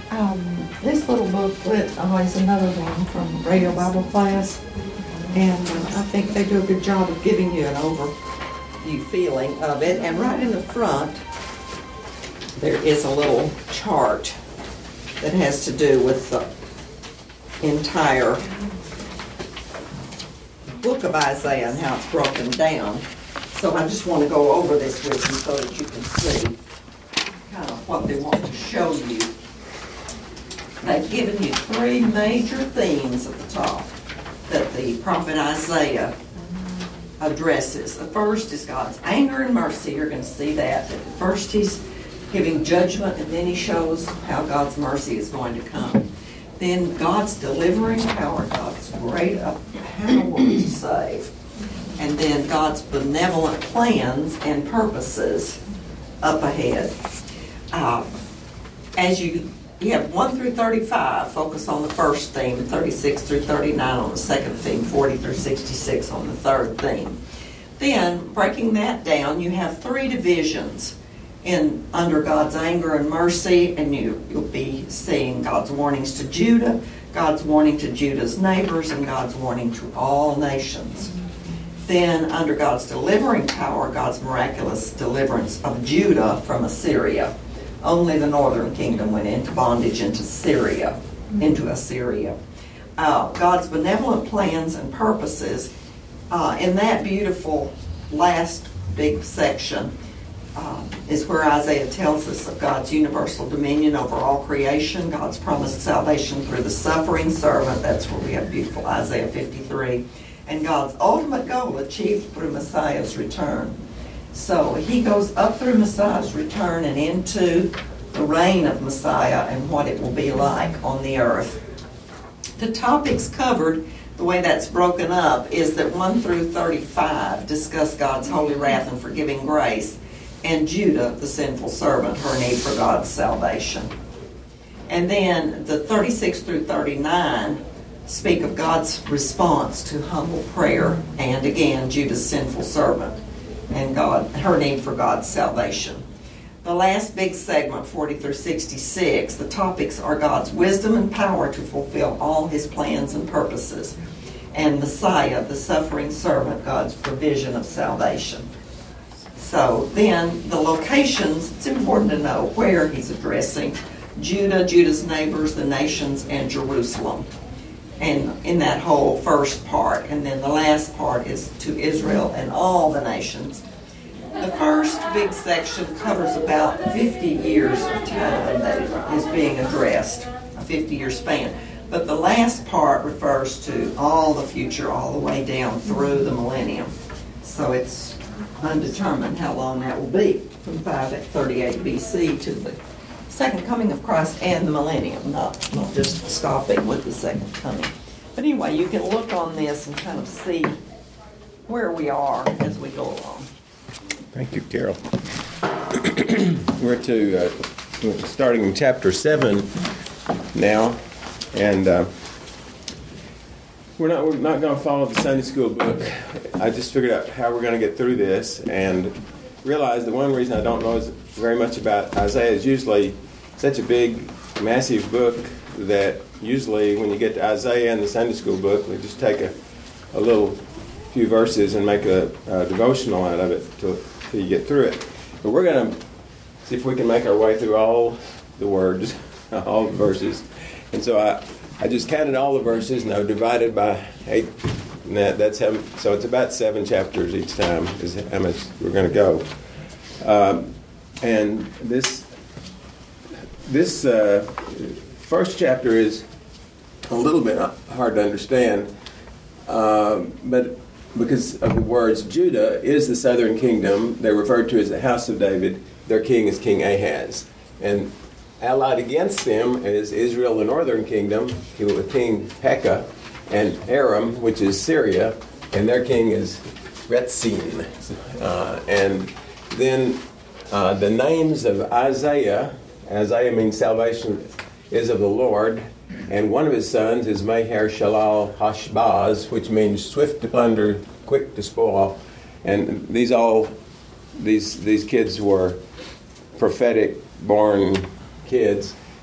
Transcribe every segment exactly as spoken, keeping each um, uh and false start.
Um, this little booklet oh, is another one from Radio Bible Class, and uh, I think they do a good job of giving you an overview feeling of it. And right in the front, there is a little chart that has to do with the entire book of Isaiah and how it's broken down. So I just want to go over this with you so that you can see kind of what they want to show you. They've given you three major themes at the top that the prophet Isaiah addresses. The first is God's anger and mercy. You're going to see that. At first he's giving judgment, and then he shows how God's mercy is going to come. Then God's delivering power, God's great power to save. And then God's benevolent plans and purposes up ahead. Uh, as you You have one through thirty-five, focus on the first theme, thirty-six through thirty-nine on the second theme, forty through sixty-six on the third theme. Then, breaking that down, you have three divisions in under God's anger and mercy, and you, you'll be seeing God's warnings to Judah, God's warning to Judah's neighbors, and God's warning to all nations. Then, under God's delivering power, God's miraculous deliverance of Judah from Assyria. Only the northern kingdom went into bondage into Syria, into Assyria. Uh, God's benevolent plans and purposes. Uh, in that beautiful last big section uh, is where Isaiah tells us of God's universal dominion over all creation, God's promised salvation through the suffering servant. That's where we have beautiful Isaiah fifty-three. And God's ultimate goal achieved through Messiah's return. So he goes up through Messiah's return and into the reign of Messiah and what it will be like on the earth. The topics covered, the way that's broken up, is that one through thirty-five discuss God's holy wrath and forgiving grace, and Judah, the sinful servant, her need for God's salvation. And then the thirty-six through thirty-nine speak of God's response to humble prayer, and again, Judah's sinful servant and God, her need for God's salvation. The last big segment, forty through sixty-six, the topics are God's wisdom and power to fulfill all his plans and purposes, and Messiah, the suffering servant, God's provision of salvation. So then the locations, it's important to know where he's addressing Judah, Judah's neighbors, the nations, and Jerusalem. And in that whole first part, and then the last part is to Israel and all the nations. The first big section covers about fifty years of time that is being addressed, a fifty-year span. But the last part refers to all the future, all the way down through the millennium. So it's undetermined how long that will be, from five thirty-eight B C to the second coming of Christ and the millennium, not, not just stopping with the second coming. But anyway, you can look on this and kind of see where we are as we go along. Thank you, Carol. We're to uh, we're starting in chapter seven now, and uh, we're not we're not going to follow the Sunday school book. I just figured out how we're going to get through this, and realized the one reason I don't know very much about Isaiah is usually such a big, massive book that usually when you get to Isaiah and the Sunday school book, we just take a, a little few verses and make a, a devotional out of it till, till you get through it. But we're going to see if we can make our way through all the words, all the verses. And so I, I just counted all the verses, and I divided by eight. And that, that's how, so it's about seven chapters each time is how much we're going to go. Um, and this this uh, first chapter is a little bit hard to understand, uh, but because of the words, Judah is the southern kingdom. They're referred to as the house of David. Their king is King Ahaz. And allied against them is Israel, the northern kingdom, with King Pekah, and Aram, which is Syria, and their king is Rezin. Uh, and then uh, the names of Isaiah, Isaiah means salvation is of the Lord, and one of his sons is Maher Shalal Hashbaz, which means swift to plunder, quick to spoil. And these all, these these kids were prophetic born kids,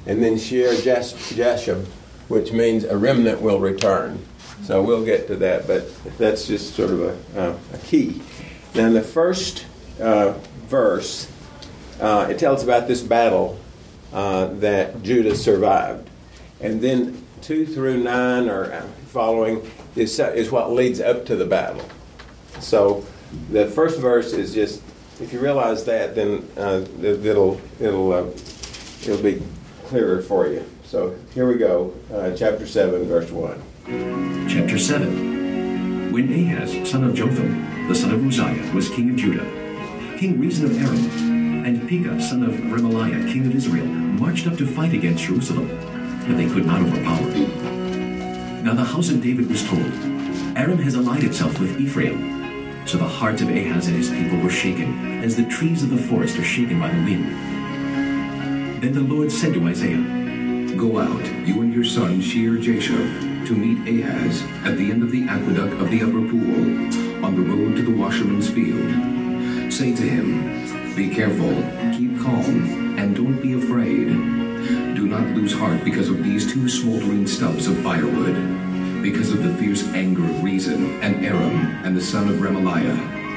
and then Shear Jashub, which means a remnant will return. So we'll get to that, but that's just sort of a, uh, a key. Now in the first uh, verse, uh, it tells about this battle uh, that Judah survived. And then two through nine or following is, is what leads up to the battle. So the first verse is just, if you realize that, then uh, it'll, it'll, uh, it'll be clearer for you. So here we go, uh, chapter seven, verse one. Chapter seven. When Ahaz, son of Jotham, the son of Uzziah, was king of Judah, King Rezin of Aram, and Pekah, son of Remaliah, king of Israel, marched up to fight against Jerusalem, but they could not overpower it. Now the house of David was told, Aram has allied itself with Ephraim. So the hearts of Ahaz and his people were shaken, as the trees of the forest are shaken by the wind. Then the Lord said to Isaiah, Go out, you and your son Shear-Jashub, to meet Ahaz at the end of the aqueduct of the upper pool, on the road to the washerman's field. Say to him, Be careful, keep calm, and don't be afraid. Do not lose heart because of these two smoldering stubs of firewood, because of the fierce anger of Rezin and Aram and the son of Remaliah.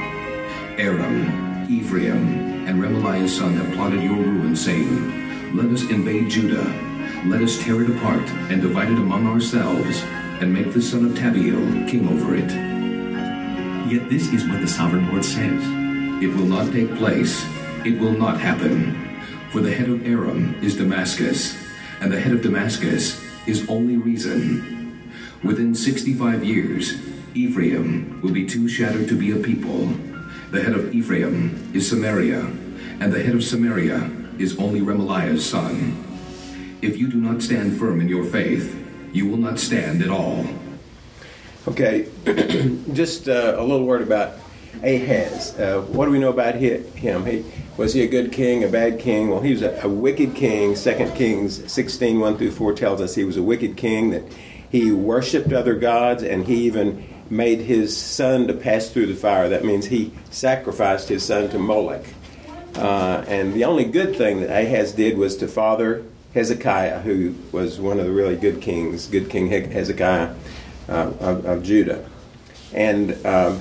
Aram, Ephraim, and Remaliah's son have plotted your ruin, saying, Let us invade Judah. Let us tear it apart and divide it among ourselves, and make the son of Tabiel king over it. Yet this is what the sovereign Lord says. It will not take place. It will not happen. For the head of Aram is Damascus, and the head of Damascus is only Rezin. Within sixty-five years, Ephraim will be too shattered to be a people. The head of Ephraim is Samaria, and the head of Samaria is only Remaliah's son. If you do not stand firm in your faith, you will not stand at all. Okay, just uh, a little word about Ahaz. Uh, what do we know about him? He, was he a good king, a bad king? Well, he was a, a wicked king. Second Kings sixteen, one through four tells us he was a wicked king, that he worshipped other gods, and he even made his son to pass through the fire. That means he sacrificed his son to Molech. Uh, and the only good thing that Ahaz did was to father Hezekiah, who was one of the really good kings, good King Hezekiah uh, of, of Judah. And um,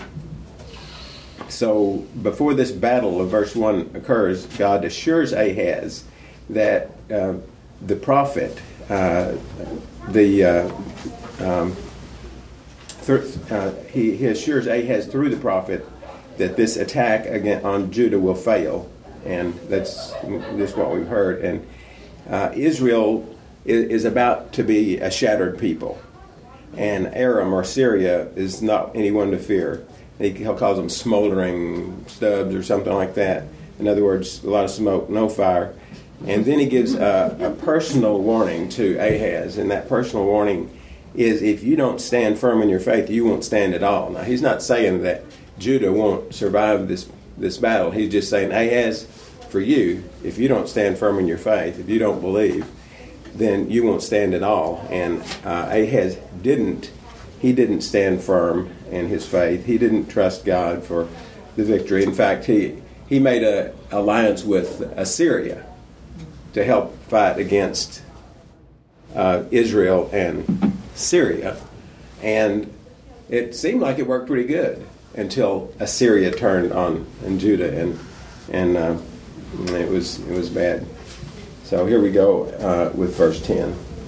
so before this battle of verse one occurs, God assures Ahaz that uh, the prophet, uh, the uh, um, th- uh, he, he assures Ahaz through the prophet that this attack again on Judah will fail. And that's just what we've heard. And Uh, Israel is, is about to be a shattered people, and Aram or Syria is not anyone to fear. He calls them smoldering stubs or something like that. In other words, a lot of smoke, no fire. And then he gives a, a personal warning to Ahaz, and that personal warning is if you don't stand firm in your faith, you won't stand at all. Now, he's not saying that Judah won't survive this, this battle. He's just saying, Ahaz, for you, if you don't stand firm in your faith, if you don't believe, then you won't stand at all. And uh, Ahaz didn't. He didn't stand firm in his faith. He didn't trust God for the victory. In fact, he he made an alliance with Assyria to help fight against uh, Israel and Syria. And it seemed like it worked pretty good until Assyria turned on, on Judah, and and uh, It was it was bad. So here we go uh, with verse ten.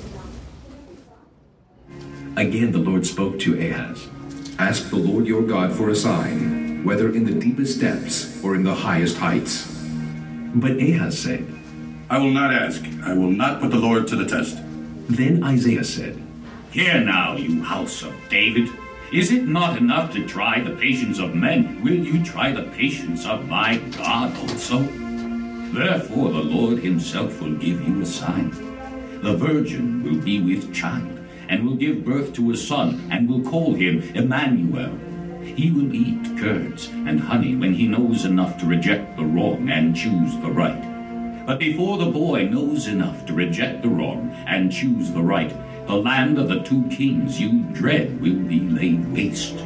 Again the Lord spoke to Ahaz. Ask the Lord your God for a sign, whether in the deepest depths or in the highest heights. But Ahaz said, I will not ask. I will not put the Lord to the test. Then Isaiah said, Hear now, you house of David. Is it not enough to try the patience of men? Will you try the patience of my God also? Therefore the Lord himself will give you a sign. The virgin will be with child, and will give birth to a son, and will call him Emmanuel. He will eat curds and honey when he knows enough to reject the wrong and choose the right. But before the boy knows enough to reject the wrong and choose the right, the land of the two kings you dread will be laid waste.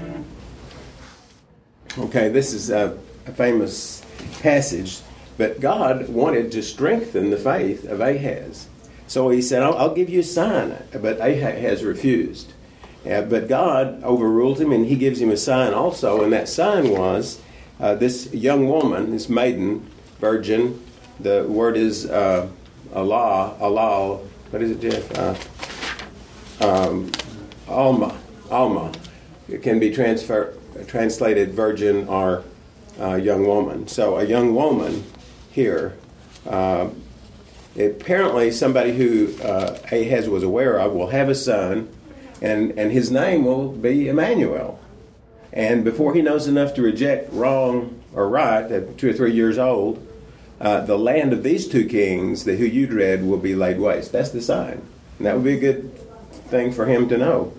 Okay, this is a, a famous passage. But God wanted to strengthen the faith of Ahaz. So he said, I'll, I'll give you a sign. But Ahaz refused. Uh, but God overruled him, and he gives him a sign also. And that sign was uh, this young woman, this maiden, virgin. The word is uh, Allah, Allah. What is it, Jeff? Uh, um, Alma. Alma. It can be transfer, translated virgin or uh, young woman. So a young woman here. Uh, apparently somebody who uh, Ahaz was aware of will have a son, and, and his name will be Emmanuel. And before he knows enough to reject wrong or right, at two or three years old, uh, the land of these two kings, the who you dread, will be laid waste. That's the sign. And that would be a good thing for him to know.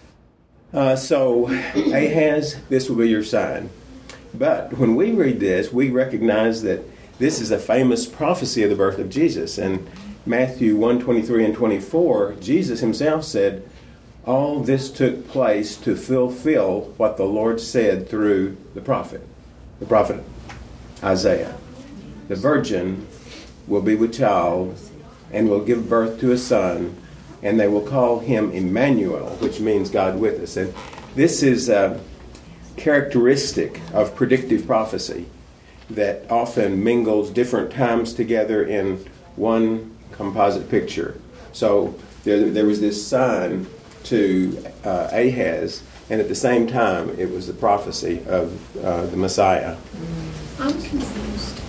Uh, so, Ahaz, this will be your sign. But when we read this, we recognize that this is a famous prophecy of the birth of Jesus. And Matthew one twenty-three and twenty-four, Jesus himself said, all this took place to fulfill what the Lord said through the prophet, the prophet Isaiah. The virgin will be with child and will give birth to a son, and they will call him Emmanuel, which means God with us. And this is a characteristic of predictive prophecy that often mingles different times together in one composite picture. So there, there was this sign to uh, Ahaz, and at the same time it was the prophecy of uh, the Messiah. I'm confused.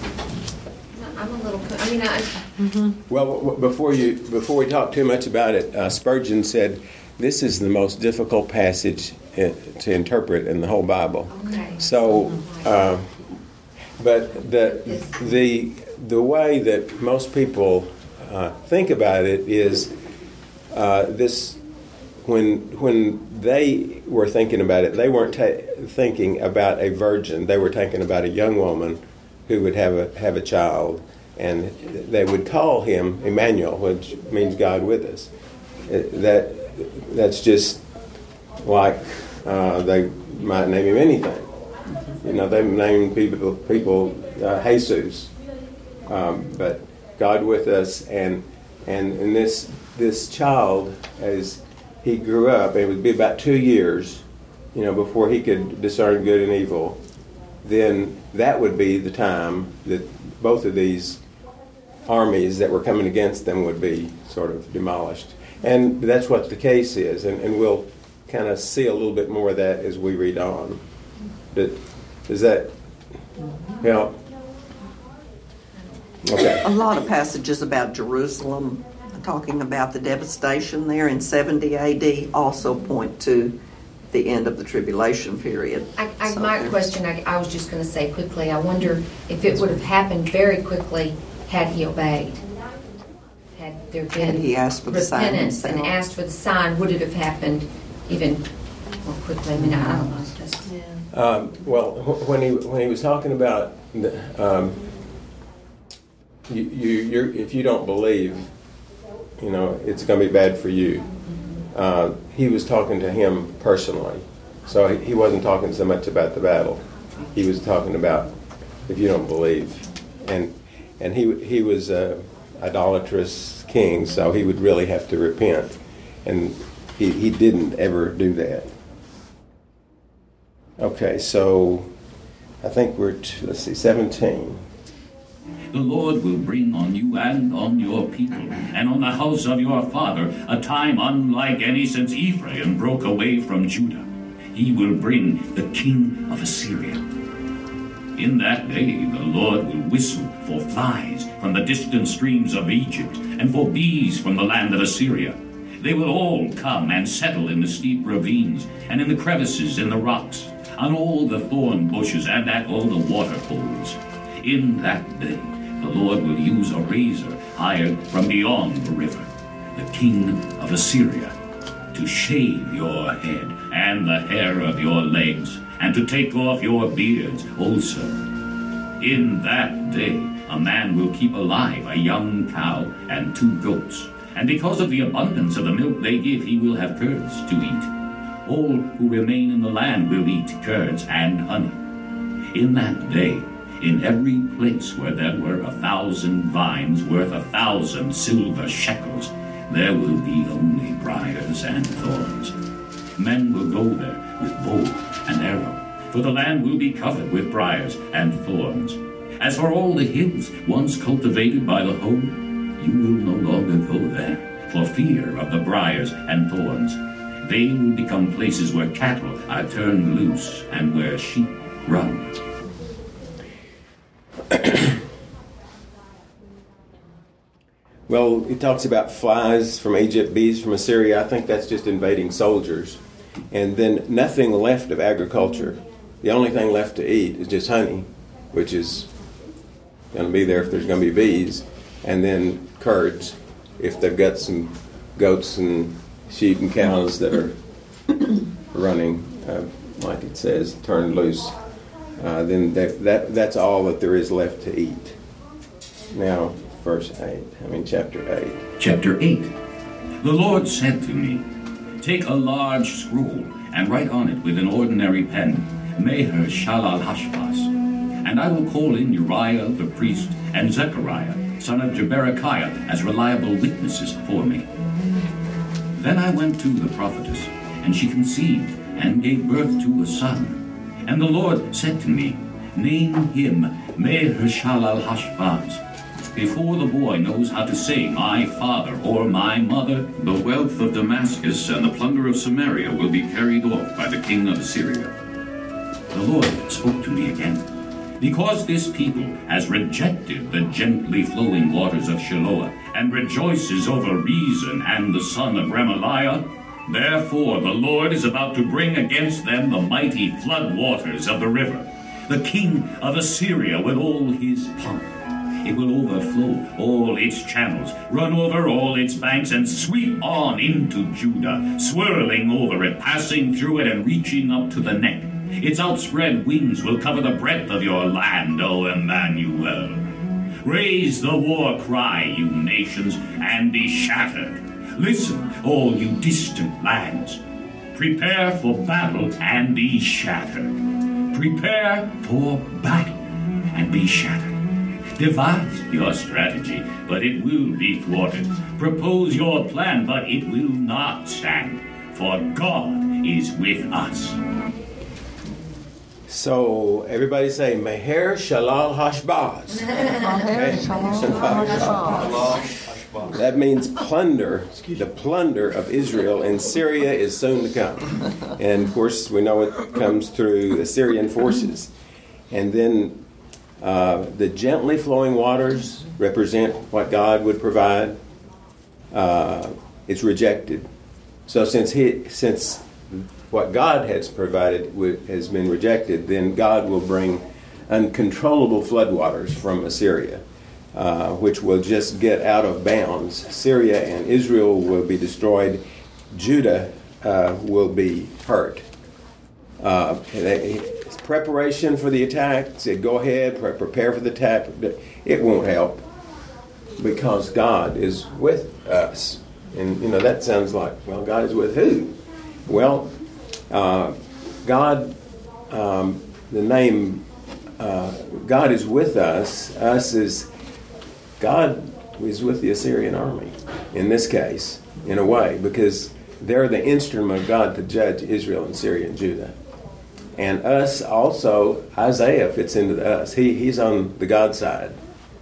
I'm a little. I mean, I. Mm-hmm. Well, w- before you before we talk too much about it, uh, Spurgeon said this is the most difficult passage in, to interpret in the whole Bible. Okay. So, uh, but the the the way that most people uh, think about it is uh, this. When when they were thinking about it, they weren't ta- thinking about a virgin. They were thinking about a young woman who would have a have a child, and they would call him Emmanuel, which means God with us. That that's just like uh, they might name him anything. You know, they name people people uh, Jesus, um, but God with us, and and and this this child as he grew up, it would be about two years, you know, before he could discern good and evil. Then that would be the time that both of these armies that were coming against them would be sort of demolished. And that's what the case is, and, and we'll kind of see a little bit more of that as we read on. Does that help? Okay. A lot of passages about Jerusalem talking about the devastation there in seventy A D also point to the end of the tribulation period. I, I, So my there's- question, I, I was just going to say quickly, I wonder if it would have happened very quickly had he obeyed. Had there been And he asked for the sign repentance and himself. asked for the sign, would it have happened even more quickly? I mean, I don't know. That's- Um, well, wh- when he when he was talking about the, um, you, you you're, if you don't believe, you know, it's going to be bad for you. Uh, he was talking to him personally, so he, he wasn't talking so much about the battle. He was talking about if you don't believe, and and he he was a idolatrous king, so he would really have to repent, and he he didn't ever do that. Okay, so I think we're t- let's see, seventeen. The Lord will bring on you and on your people, and on the house of your father, a time unlike any since Ephraim broke away from Judah. He will bring the king of Assyria. In that day the Lord will whistle for flies from the distant streams of Egypt, and for bees from the land of Assyria. They will all come and settle in the steep ravines, and in the crevices in the rocks, on all the thorn bushes, and at all the water holes. In that day the Lord will use a razor hired from beyond the river, the king of Assyria, to shave your head and the hair of your legs, and to take off your beards also. In that day a man will keep alive a young cow and two goats, and because of the abundance of the milk they give, he will have curds to eat. All who remain in the land will eat curds and honey. In that day In every place where there were a thousand vines worth a thousand silver shekels, there will be only briars and thorns. Men will go there with bow and arrow, for the land will be covered with briars and thorns. As for all the hills once cultivated by the hoe, you will no longer go there, for fear of the briars and thorns. They will become places where cattle are turned loose and where sheep run. Well, it talks about flies from Egypt, bees from Assyria. I think that's just invading soldiers. And then nothing left of agriculture. The only thing left to eat is just honey, which is going to be there if there's going to be bees. And then curds, if they've got some goats and sheep and cows that are running, uh, like it says, turned loose. Uh, then that, that that's all that there is left to eat. Now, verse eight, I mean chapter eight. Chapter eight. The Lord said to me, take a large scroll and write on it with an ordinary pen, Meher Shalal Hashbaz. And I will call in Uriah the priest and Zechariah, son of Jeberechiah, as reliable witnesses for me. Then I went to the prophetess, and she conceived and gave birth to a son. And the Lord said to me, name him Meher Shalal Hashbaz. Before the boy knows how to say my father or my mother, the wealth of Damascus and the plunder of Samaria will be carried off by the king of Assyria. The Lord spoke to me again. Because this people has rejected the gently flowing waters of Shiloah and rejoices over Rezin and the son of Remaliah, therefore the Lord is about to bring against them the mighty flood waters of the river, the king of Assyria with all his pomp. It will overflow all its channels, run over all its banks, and sweep on into Judah, swirling over it, passing through it, and reaching up to the neck. Its outspread wings will cover the breadth of your land, O Emmanuel. Raise the war cry, you nations, and be shattered. Listen, all you distant lands. Prepare for battle and be shattered. Prepare for battle and be shattered. Devise your strategy, but it will be thwarted. Propose your plan, but it will not stand, for God is with us. So everybody say Meher Shalal Hashbaz. Meher Shalal Hashbaz. That means plunder. The plunder of Israel and Syria is soon to come. And of course we know it comes through Assyrian forces. And then uh, the gently flowing waters represent what God would provide. Uh, it's rejected. So since he, since what God has provided has been rejected, then God will bring uncontrollable floodwaters from Assyria, uh, which will just get out of bounds. Syria and Israel will be destroyed. Judah uh, will be hurt. Uh, preparation for the attack, said go ahead, pre- prepare for the attack. It won't help because God is with us. And, you know, that sounds like, well, God is with who? Well, Uh, God, um, the name, uh, God is with us. Us is, God is with the Assyrian army, in this case, in a way, because they're the instrument of God to judge Israel and Syria and Judah. And us also, Isaiah fits into the us. He, he's on the God side.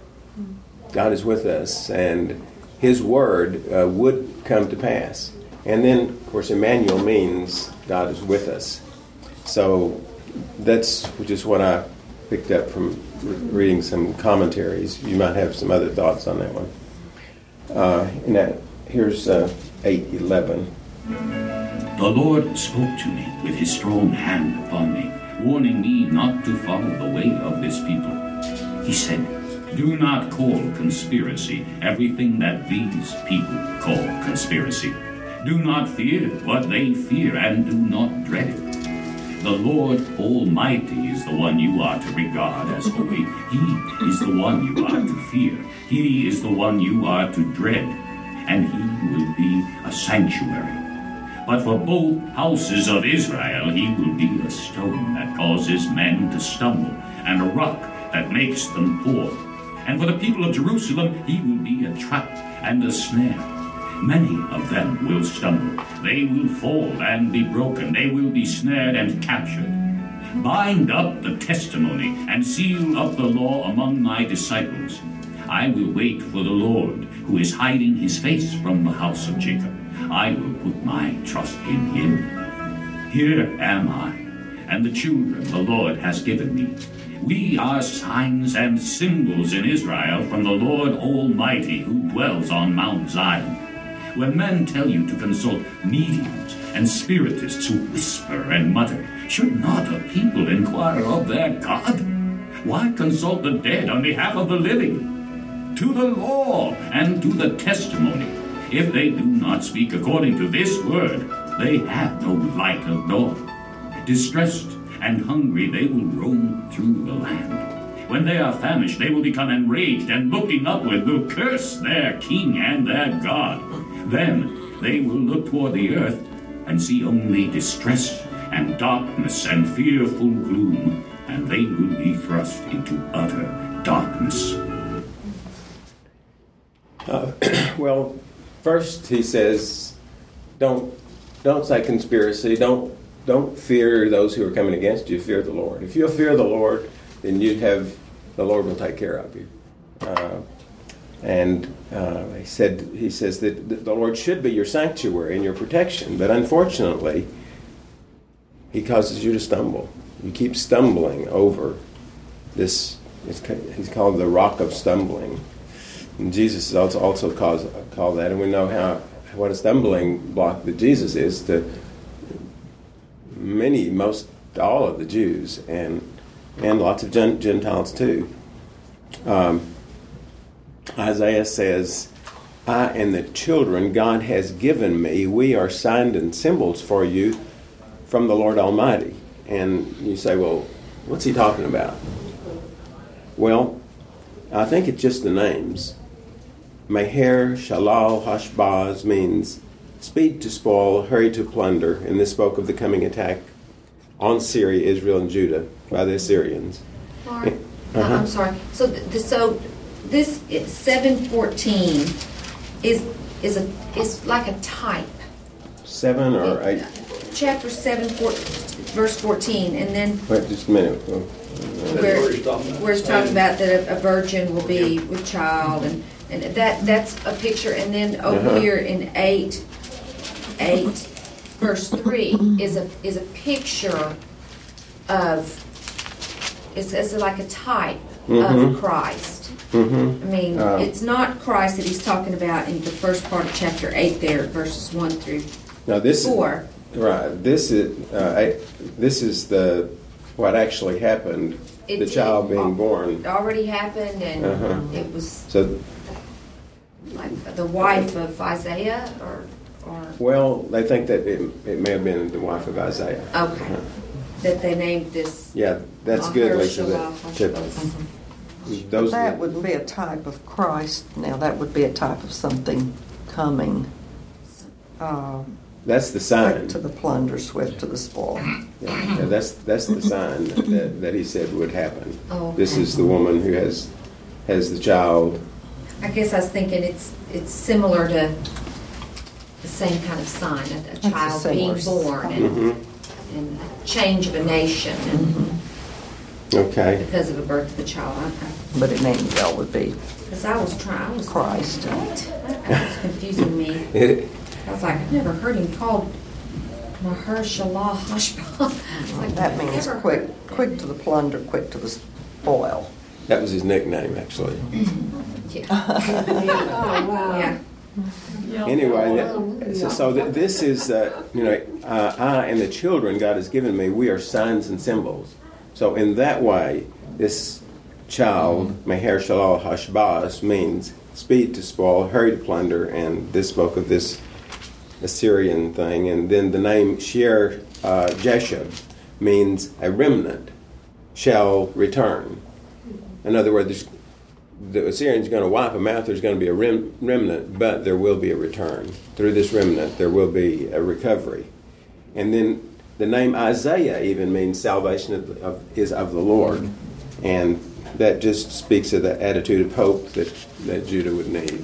God is with us, and his word uh, would come to pass. And then, of course, Emmanuel means God is with us. So that's just what I picked up from re- reading some commentaries. You might have some other thoughts on that one. Uh, and that, here's uh, eight eleven. The Lord spoke to me with his strong hand upon me, warning me not to follow the way of this people. He said, do not call conspiracy everything that these people call conspiracy. Do not fear what they fear, and do not dread it. The Lord Almighty is the one you are to regard as holy. He is the one you are to fear. He is the one you are to dread, and he will be a sanctuary. But for both houses of Israel he will be a stone that causes men to stumble, and a rock that makes them poor. And for the people of Jerusalem he will be a trap and a snare. Many of them will stumble. They will fall and be broken. They will be snared and captured. Bind up the testimony and seal up the law among my disciples. I will wait for the Lord, who is hiding his face from the house of Jacob. I will put my trust in him. Here am I, and the children the Lord has given me. We are signs and symbols in Israel from the Lord Almighty, who dwells on Mount Zion. When men tell you to consult mediums and spiritists who whisper and mutter, should not a people inquire of their God? Why consult the dead on behalf of the living? To the law and to the testimony. If they do not speak according to this word, they have no light of dawn. Distressed and hungry, they will roam through the land. When they are famished, they will become enraged, and looking upward will curse their king and their God. Then they will look toward the earth and see only distress and darkness and fearful gloom, and they will be thrust into utter darkness. Uh, well, first he says, don't don't say conspiracy. Don't don't fear those who are coming against you. Fear the Lord. If you'll fear the Lord, then you have the Lord will take care of you. Uh, and uh, he said he says that the Lord should be your sanctuary and your protection, but unfortunately, he causes you to stumble. You keep stumbling over this. It's, he's called the rock of stumbling. And Jesus is also, also calls, called that, and we know how what a stumbling block that Jesus is to many, most all of the Jews, and and lots of Gentiles too. Um, Isaiah says, I and the children God has given me, we are signs and symbols for you from the Lord Almighty. And you say, well, what's he talking about? Well, I think it's just the names. Meher Shalal Hashbaz means speed to spoil, hurry to plunder, and this spoke of the coming attack on Syria, Israel, and Judah by the Assyrians. Mark, Uh-huh. I'm sorry. So, th- th- so this seven fourteen is is a is like a type. Seven or eight? Chapter seven, four, verse fourteen, and then Wait just a minute. where, where it's talking about that a, a virgin will be with child, and, and that that's a picture. And then over Uh-huh. here in eight, eight, verse three is a is a picture of. It's, it's like a type Mhm. of Christ. Mm-hmm. I mean, Um, it's not Christ that he's talking about in the first part of chapter eight there, verses one through Now this four. right. This is uh, I, this is the what actually happened. It the did. child being It born. already happened, and Uh-huh. it was So like the wife of Isaiah, or, or well, they think that it, it may have been the wife of Isaiah. okay, Uh-huh. that they named this. Yeah, that's Uh, good, Lisa. Mahershala That, Hashbaz. that, those That are, would be a type of Christ. Now, that would be a type of something coming. Uh, that's the sign. Quick to the plunder, swift to the spoil. Yeah, yeah, that's that's the sign that, that he said would happen. Oh, This okay. is the woman who has has the child. I guess I was thinking it's it's similar to the same kind of sign, a, a a child similar being born, and, Mm-hmm. and a change of a nation, and Okay. because of the birth of the child. But Emmanuel would be Because I was trying, I was Christ. What? That was confusing me. It, I was like, I've never heard him called Mahershala Hashbaz. Like, That I've means never quick, heard- quick to the plunder, quick to the spoil. that was his nickname, actually. Yeah. Yeah. Anyway, that, so, so that this is, uh, you know, uh, I and the children God has given me, we are signs and symbols. So in that way, this child, Meher Shalal Hashbaz, means speed to spoil, hurry to plunder, and this spoke of this Assyrian thing. And then the name Shear uh, Jeshub means a remnant shall return. In other words, the Assyrians are going to wipe them out. There's going to be a rem- remnant, but there will be a return. Through this remnant, there will be a recovery. And then the name Isaiah even means salvation of, of, is of the Lord. And that just speaks of the attitude of hope that, that Judah would need.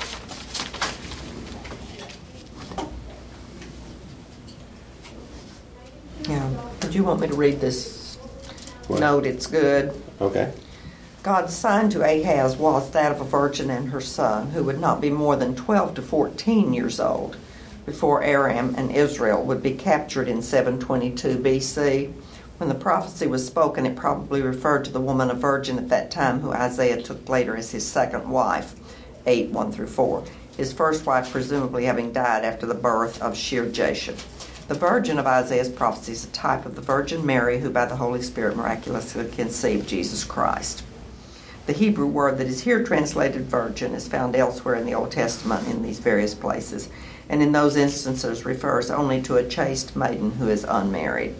Yeah. Did you want me to read this What? note? It's good. Okay. God's sign to Ahaz was that of a virgin and her son, who would not be more than twelve to fourteen years old before Aram and Israel would be captured in seven twenty-two B C. When the prophecy was spoken, it probably referred to the woman, a virgin at that time, who Isaiah took later as his second wife, eight, one through four. His first wife presumably having died after the birth of Shear-Jashub. The virgin of Isaiah's prophecy is a type of the Virgin Mary, who by the Holy Spirit miraculously conceived Jesus Christ. The Hebrew word that is here translated virgin is found elsewhere in the Old Testament in these various places, and in those instances refers only to a chaste maiden who is unmarried.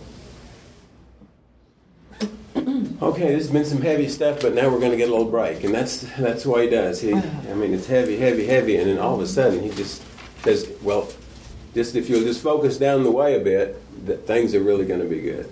Okay, this has been some heavy stuff, but now we're going to get a little break, and that's that's what he does. He, I mean, it's heavy, heavy, heavy, and then all of a sudden he just says, "Well, just if you'll just focus down the way a bit, that things are really going to be good."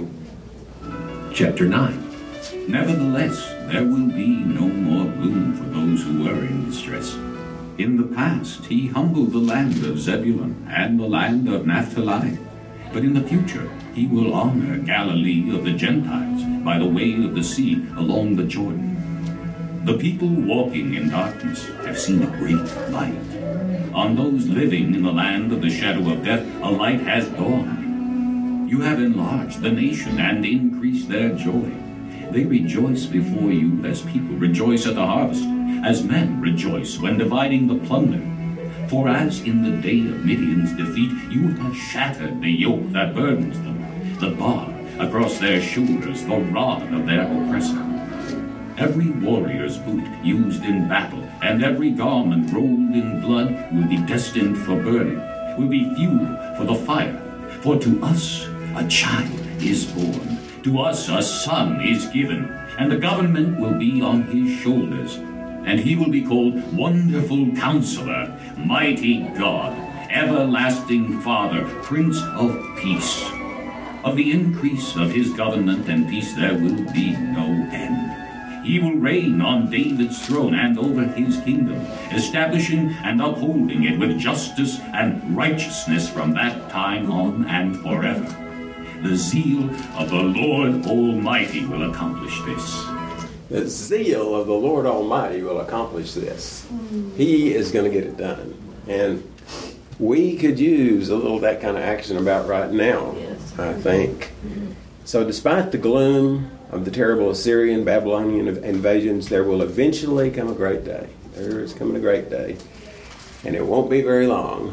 And Chapter nine. Nevertheless, there will be no more gloom for those who are in distress. In the past, he humbled the land of Zebulun and the land of Naphtali. But in the future, he will honor Galilee of the Gentiles by the way of the sea along the Jordan. The people walking in darkness have seen a great light. On those living in the land of the shadow of death, a light has dawned. You have enlarged the nation and increased their joy. They rejoice before you as people rejoice at the harvest, as men rejoice when dividing the plunder. For as in the day of Midian's defeat, you have shattered the yoke that burdens them, the bar across their shoulders, the rod of their oppressor. Every warrior's boot used in battle, and every garment rolled in blood will be destined for burning, will be fuel for the fire. For to us a child is born, to us a son is given, and the government will be on his shoulders. And he will be called Wonderful Counselor, Mighty God, Everlasting Father, Prince of Peace. Of the increase of his government and peace there will be no end. He will reign on David's throne and over his kingdom, establishing and upholding it with justice and righteousness from that time on and forever. The zeal of the Lord Almighty will accomplish this. the zeal of the Lord Almighty will accomplish this. He is going to get it done. And we could use a little of that kind of action about right now, yes. I think. So despite the gloom of the terrible Assyrian, Babylonian invasions, there will eventually come a great day. There is coming a great day. And it won't be very long.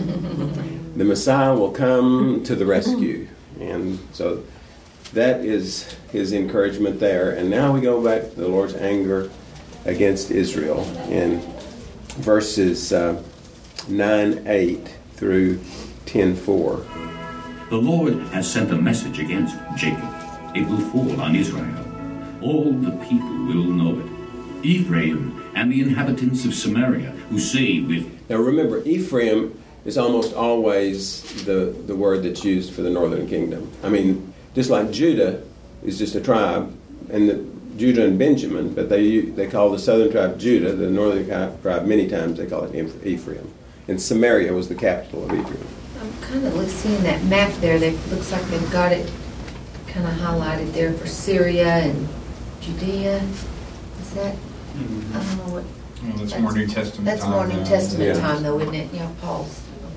The Messiah will come to the rescue. And so that is his encouragement there. And now we go back to the Lord's anger against Israel in verses uh, nine eight through ten four. The Lord has sent a message against Jacob. It will fall on Israel. All the people will know it. Ephraim and the inhabitants of Samaria who say with... Now remember, Ephraim is almost always the, the word that's used for the northern kingdom. I mean, just like Judah is just a tribe, and the, Judah and Benjamin, but they they call the southern tribe Judah, the northern tribe many times they call it Ephraim. And Samaria was the capital of Ephraim. I'm kind of seeing that map there. They looks like they've got it kind of highlighted there for Syria and Judea. Is that? Mm-hmm. I don't know what. Well, that's, that's more New Testament that's time. That's more New Testament yeah. time, though, isn't it? Yeah, Paul's.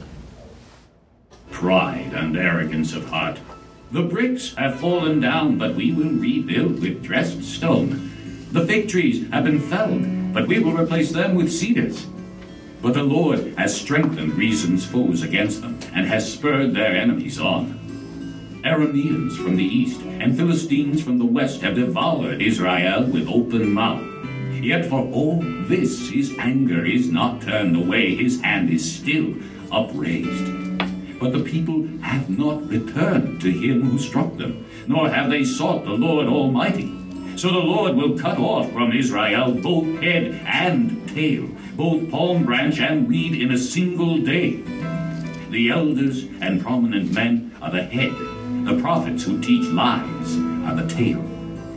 Pride and arrogance of heart. The bricks have fallen down, but we will rebuild with dressed stone. The fig trees have been felled, but we will replace them with cedars. But the Lord has strengthened Reason's foes against them, and has spurred their enemies on. Arameans from the east and Philistines from the west have devoured Israel with open mouth. Yet for all this his anger is not turned away, his hand is still upraised. But the people have not returned to him who struck them, nor have they sought the Lord Almighty. So the Lord will cut off from Israel both head and tail, both palm branch and reed in a single day. The elders and prominent men are the head. The prophets who teach lies are the tail.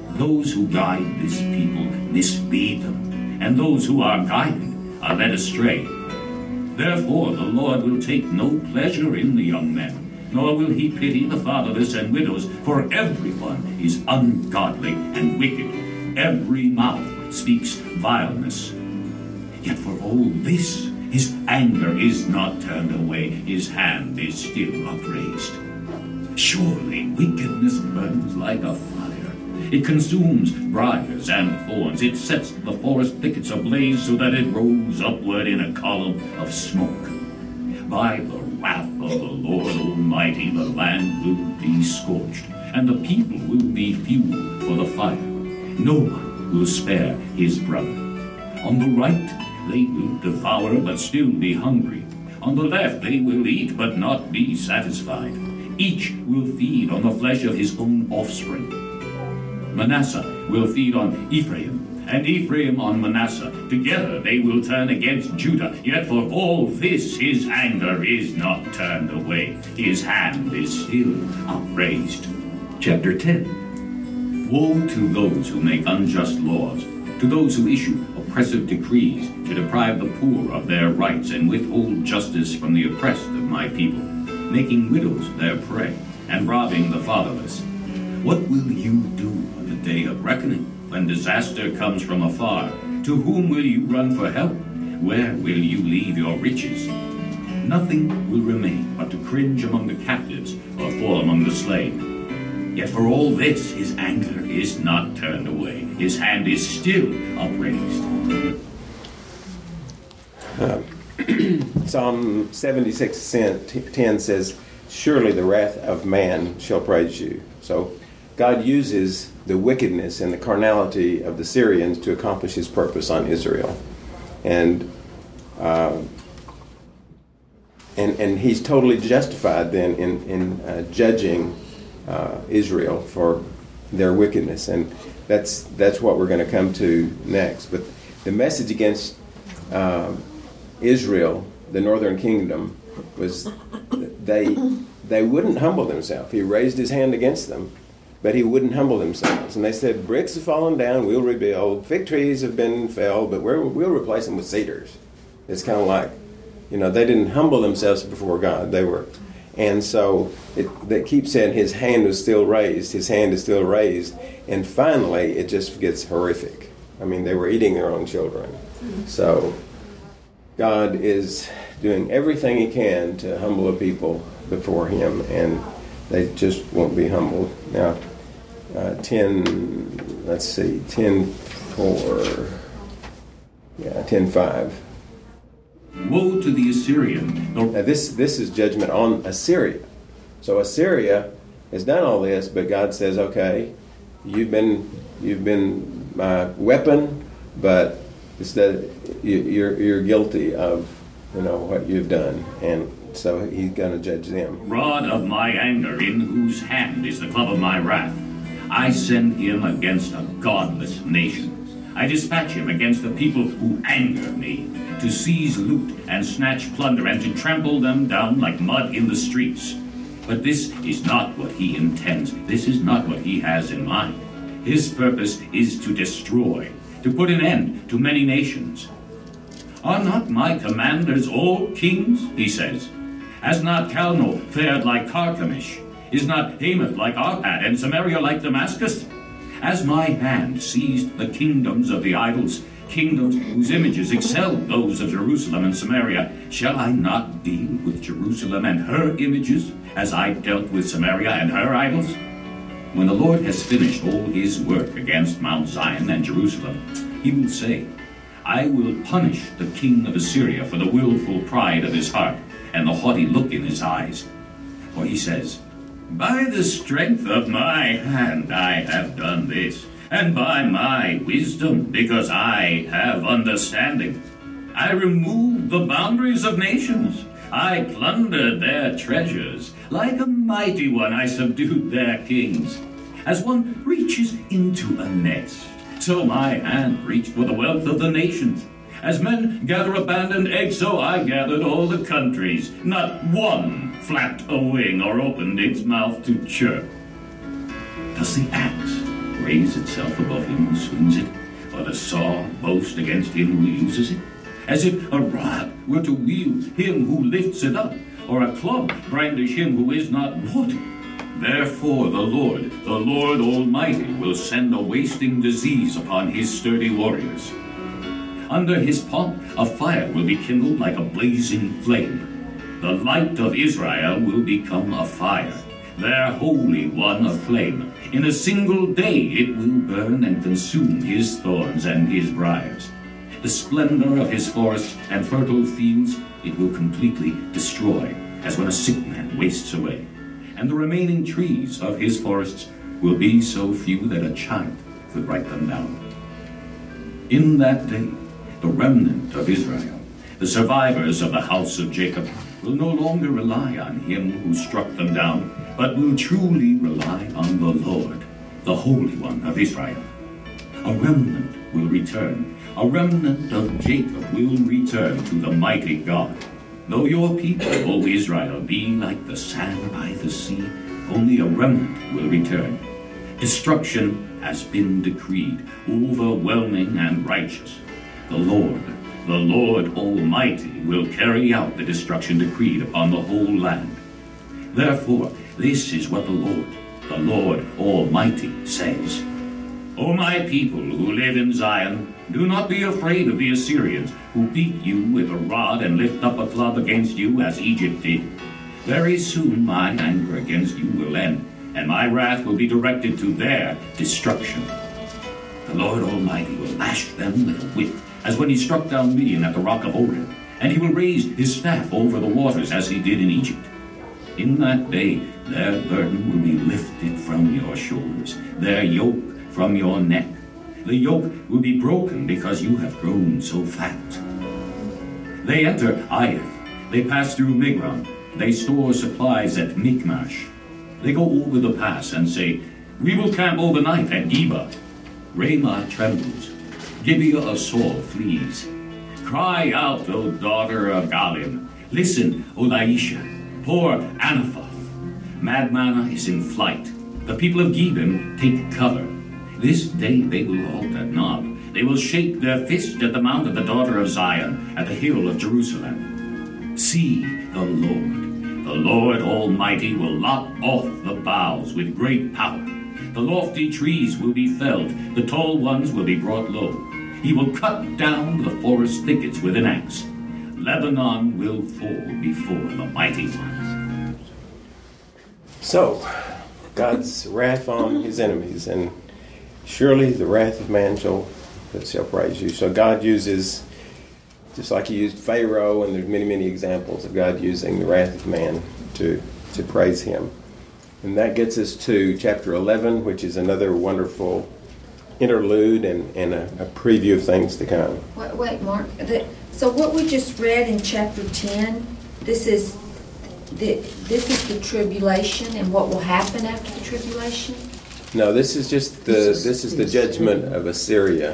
Those who guide this people mislead them, and those who are guided are led astray. Therefore the Lord will take no pleasure in the young men, nor will he pity the fatherless and widows, for everyone is ungodly and wicked. Every mouth speaks vileness. Yet for all this, his anger is not turned away, his hand is still upraised. Surely wickedness burns like a fire. It consumes briars and thorns. It sets the forest thickets ablaze so that it rolls upward in a column of smoke. By the wrath of the Lord Almighty, the land will be scorched, and the people will be fuel for the fire. No one will spare his brother. On the right, they will devour but still be hungry. On the left, they will eat but not be satisfied. Each will feed on the flesh of his own offspring. Manasseh will feed on Ephraim, and Ephraim on Manasseh. Together they will turn against Judah. Yet for all this his anger is not turned away. His hand is still upraised. Chapter ten. Woe to those who make unjust laws, to those who issue oppressive decrees, to deprive the poor of their rights and withhold justice from the oppressed of my people, making widows their prey, and robbing the fatherless. What will you do on the day of reckoning, when disaster comes from afar? To whom will you run for help? Where will you leave your riches? Nothing will remain but to cringe among the captives or fall among the slain. Yet for all this his anger is not turned away. His hand is still upraised. Uh, Psalm seventy-six ten says, surely the wrath of man shall praise you. So God uses the wickedness and the carnality of the Syrians to accomplish his purpose on Israel. And uh, and and he's totally justified then in, in uh, judging uh, Israel for their wickedness. And that's that's what we're going to come to next. But the message against uh, Israel, the northern kingdom, was they they wouldn't humble themselves. He raised his hand against them, but he wouldn't humble themselves. And they said, bricks have fallen down, we'll rebuild. Fig trees have been felled, but we're, we'll replace them with cedars. It's kind of like, you know, they didn't humble themselves before God. They were. And so it, they keep saying his hand was still raised, his hand is still raised. And finally, it just gets horrific. I mean, they were eating their own children. So God is doing everything he can to humble a people before him, and they just won't be humbled. Now, uh, ten, let's see, ten four, yeah, ten five. Woe to the Assyrian. Now this this is judgment on Assyria. So Assyria has done all this, but God says, okay, you've been you've been my weapon, but instead you, you're you're guilty of, you know, what you've done, and so he's going to judge them. Rod of my anger, in whose hand is the club of my wrath. I send him against a godless nation. I dispatch him against the people who anger me, to seize loot and snatch plunder, and to trample them down like mud in the streets. But this is not what he intends. This is not what he has in mind. His purpose is to destroy, to put an end to many nations. Are not my commanders all kings? He says. Has not Calno fared like Carchemish? Is not Hamath like Arpad, and Samaria like Damascus? As my hand seized the kingdoms of the idols, kingdoms whose images excel those of Jerusalem and Samaria, shall I not deal with Jerusalem and her images, as I dealt with Samaria and her idols? When the Lord has finished all his work against Mount Zion and Jerusalem, he will say, I will punish the king of Assyria for the willful pride of his heart and the haughty look in his eyes. For he says, by the strength of my hand I have done this, and by my wisdom, because I have understanding. I removed the boundaries of nations. I plundered their treasures. Like a mighty one, I subdued their kings. As one reaches into a nest, so my hand reached for the wealth of the nations. As men gather abandoned eggs, so I gathered all the countries. Not one flapped a wing or opened its mouth to chirp. Does the axe raise itself above him who swings it, or the saw boast against him who uses it? As if a rod were to wield him who lifts it up, or a club brandish him who is not wrought. Therefore the Lord, the Lord Almighty, will send a wasting disease upon his sturdy warriors. Under his pomp a fire will be kindled like a blazing flame. The light of Israel will become a fire, their Holy One a flame. In a single day it will burn and consume his thorns and his briars. The splendor of his forests and fertile fields it will completely destroy, as when a sick man wastes away. And the remaining trees of his forests will be so few that a child could write them down. In that day, the remnant of Israel, the survivors of the house of Jacob, will no longer rely on him who struck them down, but will truly rely on the Lord, the Holy One of Israel. A remnant will return. A remnant of Jacob will return to the mighty God. Though your people, O Israel, be like the sand by the sea, only a remnant will return. Destruction has been decreed, overwhelming and righteous. The Lord, the Lord Almighty, will carry out the destruction decreed upon the whole land. Therefore, this is what the Lord, the Lord Almighty, says. O my people who live in Zion, do not be afraid of the Assyrians, who beat you with a rod and lift up a club against you as Egypt did. Very soon my anger against you will end, and my wrath will be directed to their destruction. The Lord Almighty will lash them with a whip, as when he struck down Midian at the rock of Oreb, and he will raise his staff over the waters as he did in Egypt. In that day their burden will be lifted from your shoulders, their yoke from your neck. The yoke will be broken because you have grown so fat. They enter Aiath. They pass through Migron. They store supplies at Michmash. They go over the pass and say, we will camp overnight at Geba. Ramah trembles. Gibeah of Saul flees. Cry out, O daughter of Galim. Listen, O Laisha. Poor Anathoth. Madmanah is in flight. The people of Gebim take cover. This day they will halt at Nob. They will shake their fist at the mount of the daughter of Zion, at the hill of Jerusalem. See, the Lord, the Lord Almighty will lop off the boughs with great power. The lofty trees will be felled, the tall ones will be brought low. He will cut down the forest thickets with an axe. Lebanon will fall before the mighty ones. So, God's wrath on his enemies, and surely the wrath of man shall, shall praise you. So God uses, just like he used Pharaoh, and there's many, many examples of God using the wrath of man to, to praise him. And that gets us to chapter eleven, which is another wonderful interlude and, and a, a preview of things to come. Wait, wait Mark. The, so what we just read in chapter ten, this is the this is the tribulation and what will happen after the tribulation? No, this is just the this is, this is the judgment of Assyria.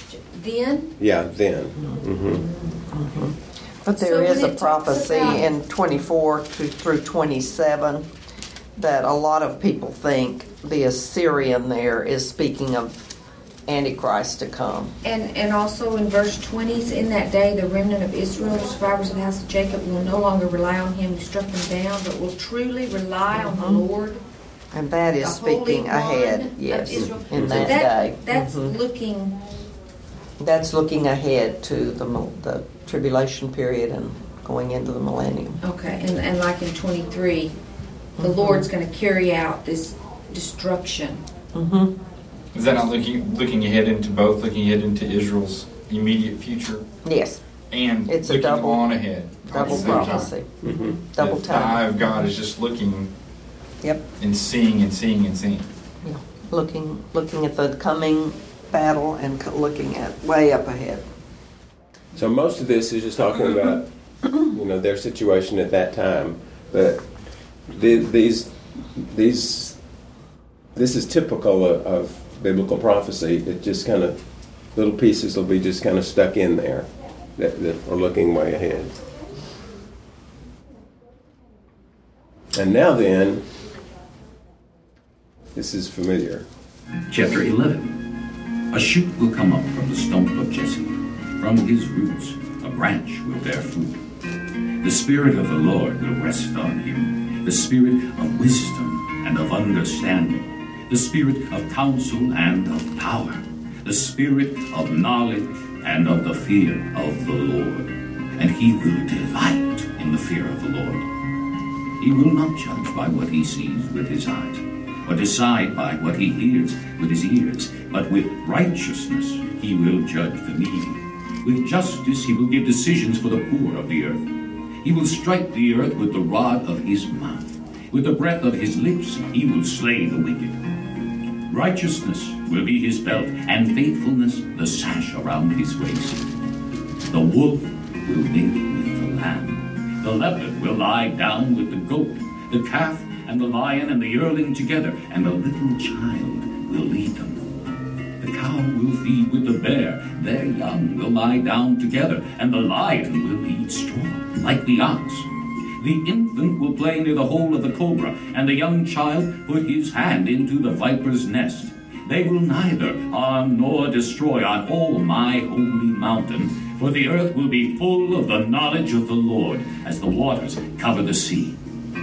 Then? Yeah, then. Mm-hmm. Mm-hmm. But there So is when a it talks prophecy about- in twenty-four to, through twenty-seven that a lot of people think the Assyrian there is speaking of Antichrist to come. And and also in verse twenty, in that day the remnant of Israel, the survivors of the house of Jacob, will no longer rely on him who struck them down, but will truly rely on the Lord. And that is The Holy speaking One ahead, of yes, Israel. in So that, that day. That's Mhm. looking. That's looking ahead to the mil- the tribulation period and going into the millennium. Okay, and, and like in twenty-three, the Lord's going to carry out this destruction. Mm-hmm. Is that not looking looking ahead into both, looking ahead into Israel's immediate future Yes, and It's a looking double- on ahead? at double the same time? prophecy, Mm-hmm. double The eye time. of God is just looking Yep, and seeing and seeing and seeing. yeah. Looking, looking at the coming battle and co- looking at way up ahead. So most of this is just talking about, you know, their situation at that time. But the, these, these, this is typical of, of biblical prophecy. It just kind of, little pieces will be just kind of stuck in there that, that are looking way ahead. And now then, this is familiar. Chapter eleven. A shoot will come up from the stump of Jesse. From his roots a branch will bear fruit. The Spirit of the Lord will rest on him, the Spirit of wisdom and of understanding, the Spirit of counsel and of power, the Spirit of knowledge and of the fear of the Lord. And he will delight in the fear of the Lord. He will not judge by what he sees with his eyes, or decide by what he hears with his ears, but with righteousness he will judge the needy. With justice he will give decisions for the poor of the earth. He will strike the earth with the rod of his mouth. With the breath of his lips he will slay the wicked. Righteousness will be his belt, and faithfulness the sash around his waist. The wolf will live with the lamb. The leopard will lie down with the goat, the calf and the lion and the yearling together, and the little child will lead them. The cow will feed with the bear, their young will lie down together, and the lion will eat straw like the ox. The infant will play near the hole of the cobra, and the young child put his hand into the viper's nest. They will neither harm nor destroy on all my holy mountain, for the earth will be full of the knowledge of the Lord as the waters cover the sea.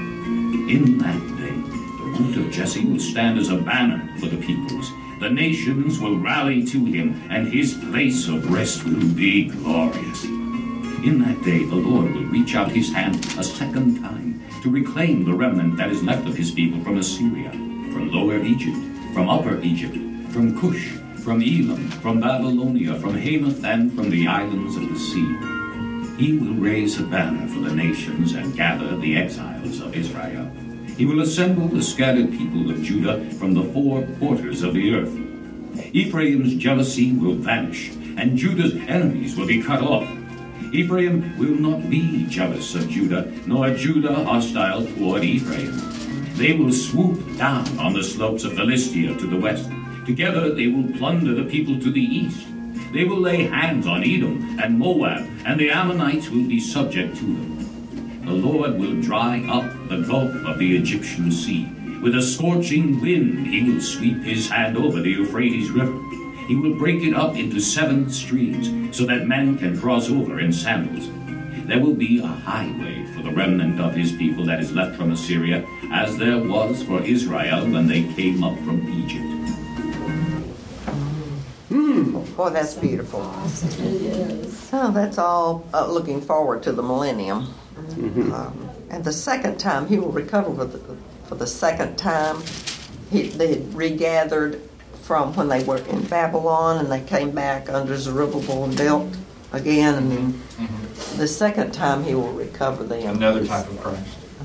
In that day, the root of Jesse will stand as a banner for the peoples. The nations will rally to him, and his place of rest will be glorious. In that day, the Lord will reach out his hand a second time to reclaim the remnant that is left of his people from Assyria, from Lower Egypt, from Upper Egypt, from Cush, from Elam, from Babylonia, from Hamath, and from the islands of the sea. He will raise a banner for the nations and gather the exiles of Israel. He will assemble the scattered people of Judah from the four quarters of the earth. Ephraim's jealousy will vanish, and Judah's enemies will be cut off. Ephraim will not be jealous of Judah, nor Judah hostile toward Ephraim. They will swoop down on the slopes of Philistia to the west. Together they will plunder the people to the east. They will lay hands on Edom and Moab, and the Ammonites will be subject to them. The Lord will dry up the gulf of the Egyptian sea. With a scorching wind he will sweep his hand over the Euphrates River. He will break it up into seven streams, so that men can cross over in sandals. There will be a highway for the remnant of his people that is left from Assyria, as there was for Israel when they came up from Egypt. Mm. Boy, that's beautiful. It is. Oh, that's all uh, looking forward to the millennium. Mm-hmm. Um, and the second time, he will recover for the, for the second time. He, they had regathered from when they were in Babylon, and they came back under Zerubbabel and built again. And then Mm-hmm. the second time, he will recover them. Another type of Christ.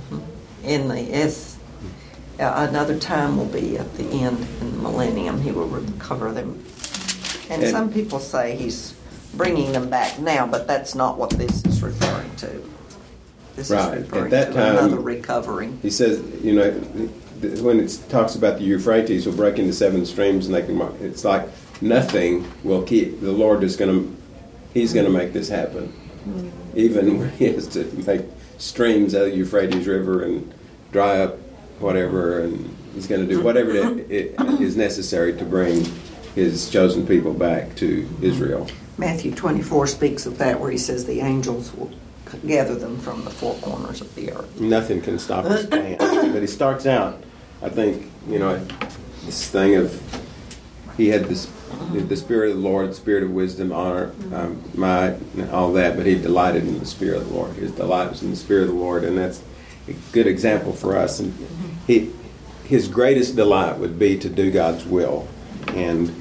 In the it's, uh, another time will be at the end in the millennium. He will recover them. And, And- some people say he's bringing them back now, but that's not what this is referring to. This Right. is referring At that to time- another recovery. He says, you know, th- when it talks about the Euphrates will break into seven streams, and they can. mark- It's like nothing will keep. The Lord is going to. He's going to make this happen, even when He has to make streams out of the Euphrates River and dry up whatever, and He's going to do whatever it, it is necessary to bring His chosen people back to Israel. Matthew twenty-four speaks of that, where he says the angels will gather them from the four corners of the earth. Nothing can stop His plan. But He starts out, I think, you know, this thing of He had this. The Spirit of the Lord, the Spirit of wisdom, honor, um, might, and all that, but he delighted in the Spirit of the Lord. His delight was in the Spirit of the Lord, and that's a good example for us. And he, his greatest delight would be to do God's will, and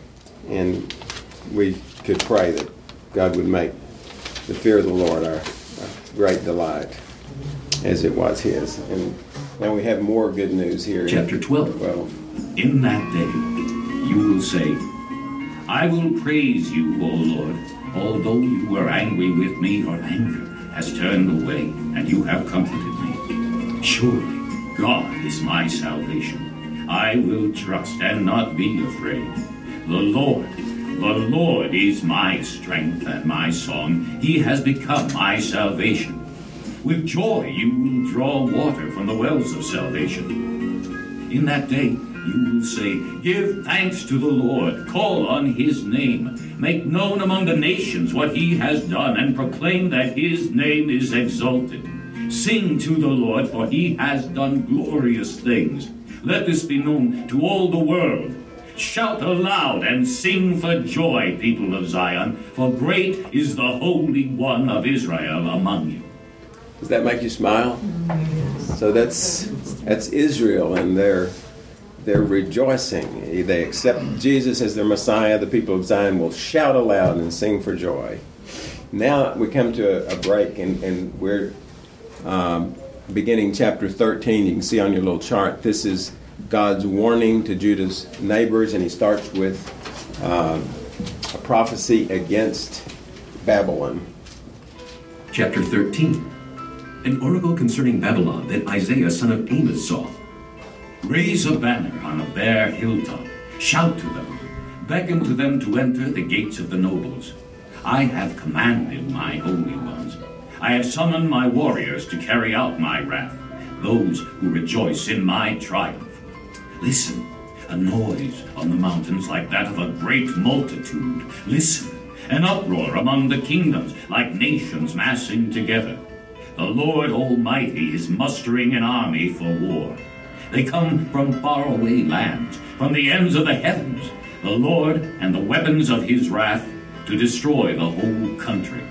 and we could pray that God would make the fear of the Lord our, our great delight, as it was His. And now we have more good news here. Chapter twelve. twelve. In that day you will say, I will praise you, O Lord, although you were angry with me, your anger has turned away, and you have comforted me. Surely God is my salvation. I will trust and not be afraid. The Lord, the Lord is my strength and my song. He has become my salvation. With joy you will draw water from the wells of salvation. In that day You will say, "Give thanks to the Lord, call on his name, make known among the nations what he has done, and proclaim that his name is exalted. Sing to the Lord, for he has done glorious things. Let this be known to all the world. Shout aloud and sing for joy, people of Zion, for great is the Holy One of Israel among you." Does that make you smile? So that's that's Israel, and they're they're rejoicing. They accept Jesus as their Messiah. The people of Zion will shout aloud and sing for joy. Now we come to a, a break, and, and we're um, beginning chapter thirteen. You can see on your little chart, this is God's warning to Judah's neighbors, and he starts with uh, a prophecy against Babylon. Chapter thirteen. An oracle concerning Babylon that Isaiah son of Amos saw. Raise a banner on a bare hilltop. Shout to them. Beckon to them to enter the gates of the nobles. I have commanded my holy ones. I have summoned my warriors to carry out my wrath, those who rejoice in my triumph. Listen, a noise on the mountains like that of a great multitude. Listen, an uproar among the kingdoms like nations massing together. The Lord Almighty is mustering an army for war. They come from faraway lands, from the ends of the heavens, the Lord and the weapons of his wrath to destroy the whole country.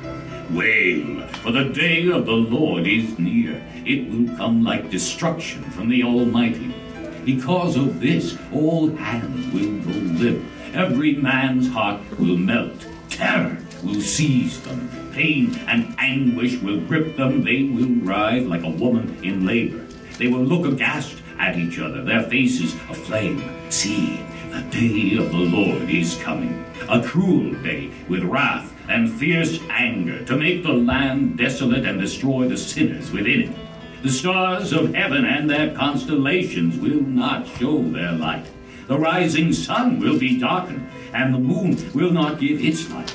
Wail, for the day of the Lord is near. It will come like destruction from the Almighty. Because of this, all hands will go limp. Every man's heart will melt. Terror will seize them. Pain and anguish will grip them. They will writhe like a woman in labor. They will look aghast at each other, their faces aflame. See, the day of the Lord is coming, a cruel day with wrath and fierce anger to make the land desolate and destroy the sinners within it. The stars of heaven and their constellations will not show their light. The rising sun will be darkened, and the moon will not give its light.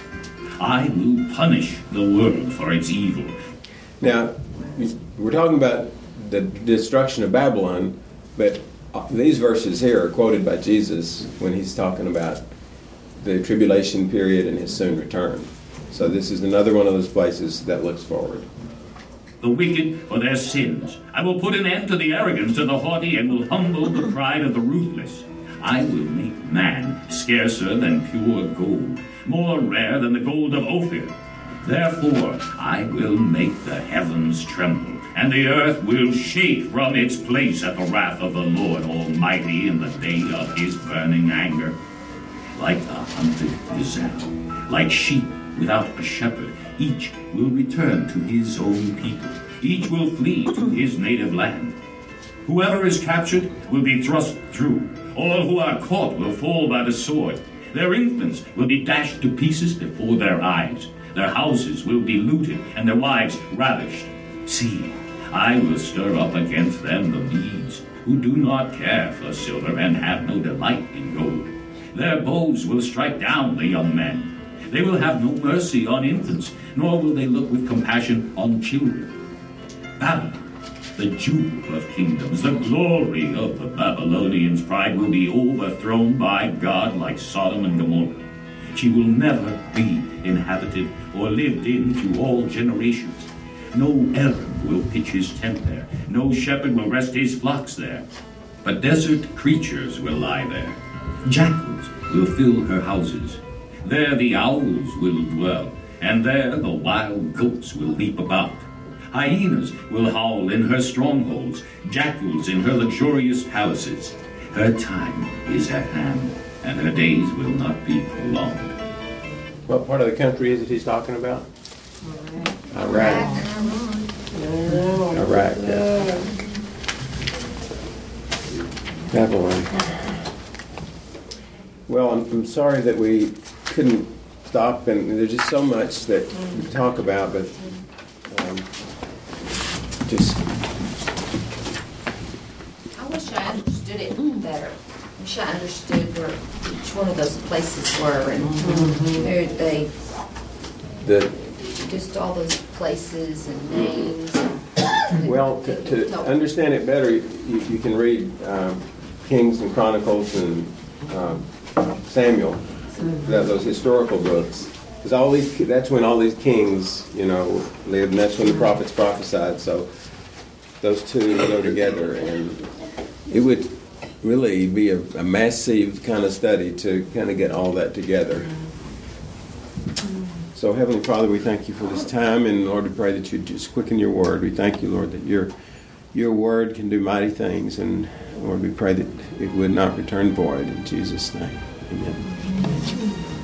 I will punish the world for its evil. Now, we're talking about the destruction of Babylon, but these verses here are quoted by Jesus when he's talking about the tribulation period and his soon return. So this is another one of those places that looks forward. The wicked for their sins. I will put an end to the arrogance of the haughty and will humble the pride of the ruthless. I will make man scarcer than pure gold, more rare than the gold of Ophir. Therefore I will make the heavens tremble, and the earth will shake from its place at the wrath of the Lord Almighty in the day of his burning anger. Like a hunted gazelle, like sheep without a shepherd, each will return to his own people. Each will flee to his native land. Whoever is captured will be thrust through. All who are caught will fall by the sword. Their infants will be dashed to pieces before their eyes. Their houses will be looted and their wives ravished. See, I will stir up against them the Medes, who do not care for silver and have no delight in gold. Their bows will strike down the young men. They will have no mercy on infants, nor will they look with compassion on children. Babylon, the jewel of kingdoms, the glory of the Babylonians' pride, will be overthrown by God like Sodom and Gomorrah. She will never be inhabited or lived in through all generations. No Arab will pitch his tent there. No shepherd will rest his flocks there. But desert creatures will lie there. Jackals will fill her houses. There the owls will dwell, and there the wild goats will leap about. Hyenas will howl in her strongholds, jackals in her luxurious palaces. Her time is at hand, and her days will not be prolonged. What part of the country is it he's talking about? Iraq. Iraq, yeah. Babylon. Well, I'm, I'm sorry that we couldn't stop, and there's just so much that we can talk about, but um, just... I wish I understood it better. I wish I understood where each one of those places were and where they, the just all those places and names. And Well, to, to understand it better, you, you can read um, Kings and Chronicles and uh, Samuel, that, those historical books. Because all these, that's when all these kings, you know, lived, and that's when the prophets prophesied. So those two go together, and it would really be a, a massive kind of study to kind of get all that together. So, Heavenly Father, we thank you for this time, and Lord, we pray that you just quicken your word. We thank you, Lord, that your your word can do mighty things, and Lord, we pray that it would not return void. In Jesus' name, amen.